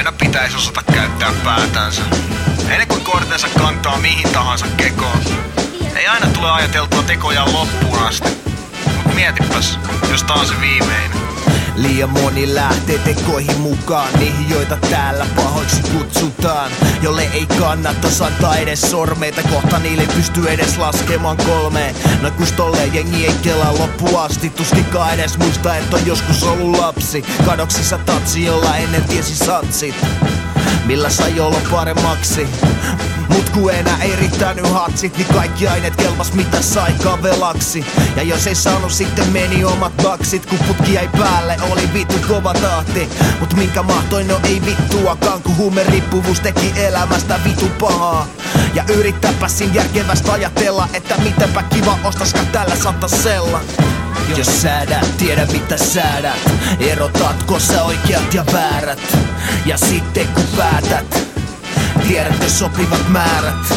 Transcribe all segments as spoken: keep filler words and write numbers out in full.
aina pitäisi osata käyttää päätänsä. Ennen kuin kortensa kantaa mihin tahansa kekoon. Ei aina tule ajateltua tekoja loppuun asti. Mut mietipäs, jos tää on se viimeinen. Liian moni lähtee tekoihin mukaan, niihin joita täällä pahoiksi kutsutaan. Jolle ei kannattaisi antaa edes sormeita, kohta niille pystyy edes laskemaan kolmeen. No kus tolleen jengi ei kelaa loppuun asti, tuskinkaan edes muista, että on joskus ollut lapsi. Kadoksissa tatsi, jolla ennen tiesi satsit, millä sai olla paremmaksi. Mut kun enää ei riittänyt hatsit, niin kaikki aineet kelpas mitä saikaan velaksi. Ja jos ei saanut, sitten meni omat baksit. Kun putki jäi päälle, oli vittu kova tahti. Mut minkä mahtoin, no ei vittuakaan, kun huumeriippuvuus teki elämästä vitu pahaa. Ja yrittäpäsin järkevästä ajatella, että mitenpä kiva ostaskaan tällä satasella. Jos säädät, tiedä mitä säädät, erotatko sä oikeat ja väärät. Ja sitten kun päätät, tiedätkö sopivat määrät.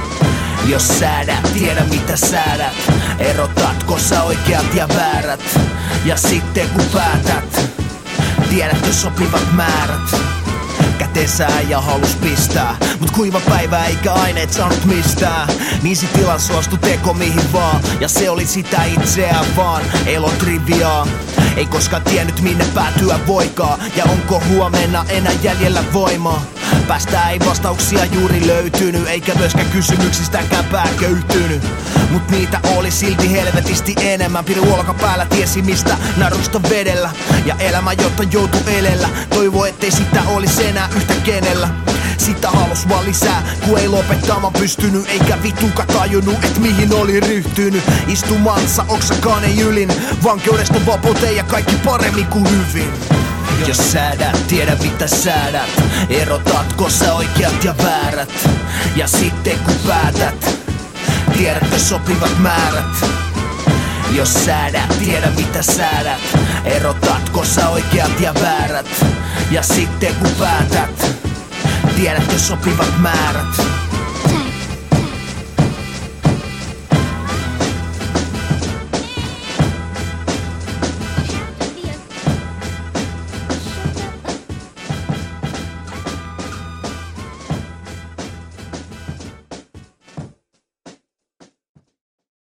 Jos säädät, tiedä mitä säädät, erotatko sä oikeat ja väärät. Ja sitten kun päätät, tiedätkö sopivat määrät. Käteensä äijä halus pistää, mut kuiva päivä eikä aineet saanut mistään. Niin sit tilan suostu teko mihin vaan, ja se oli sitä itseään vaan. Elo triviaa, ei koskaan tiennyt minne päätyä voikaa. Ja onko huomenna enää jäljellä voimaa? Päästä ei vastauksia juuri löytynyt, eikä myöskään kysymyksistäkään pää köyhtynyt. Mut niitä oli silti helvetisti enemmän. Pidin huolka päällä, tiesi mistä narusta vedellä. Ja elämä jotta joutu elellä, toivo ettei sitä olisi enää yhtä kenellä. Sitä halus vaan lisää, kun ei lopettamaan pystynyt, eikä vituka tajunnut, et mihin oli ryhtynyt. Istumansa oksakaan ei ylin, vankeudesta vapauteen ja kaikki paremmin kuin hyvin. Jos säädät, tiedä mitä säädät, erotatko sä oikeat ja väärät. Ja sitten kun päätät, tiedätkö sopivat määrät. Jos säädät, tiedä mitä säädät, erotatko sä oikeat ja väärät. Ja sitten kun päätät, tiedätkö sopivat määrät.